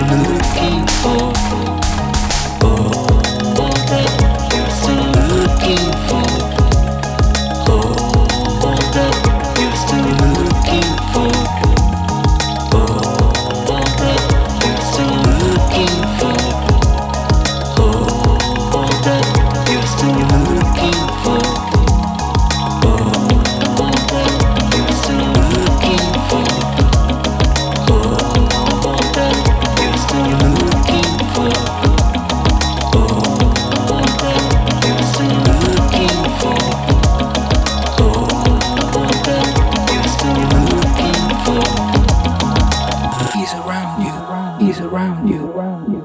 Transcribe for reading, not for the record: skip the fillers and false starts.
looking for. All that you're still looking for. All that you're still looking for. All that you're still looking for. All that you're still looking for. All that you're still looking for. All that you're still looking for. All that you're still looking for. All that you're still looking for. He's around you. He's around you.